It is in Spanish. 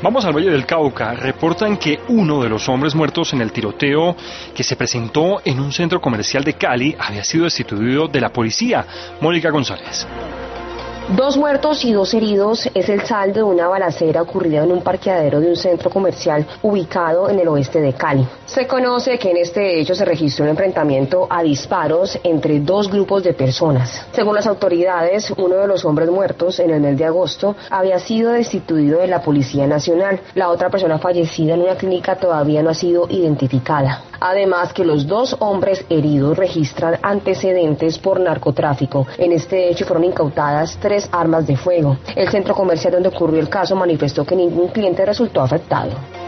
Vamos al Valle del Cauca. Reportan que uno de los hombres muertos en el tiroteo que se presentó en un centro comercial de Cali había sido destituido de la policía. Mónica González. 2 muertos y 2 heridos es el saldo de una balacera ocurrida en un parqueadero de un centro comercial ubicado en el oeste de Cali. Se conoce que en este hecho se registró un enfrentamiento a disparos entre 2 grupos de personas. Según las autoridades, uno de los hombres muertos en el mes de agosto había sido destituido de la Policía Nacional. La otra persona fallecida en una clínica todavía no ha sido identificada. Además que los 2 hombres heridos registran antecedentes por narcotráfico. En este hecho fueron incautadas 3 armas de fuego. El centro comercial donde ocurrió el caso manifestó que ningún cliente resultó afectado.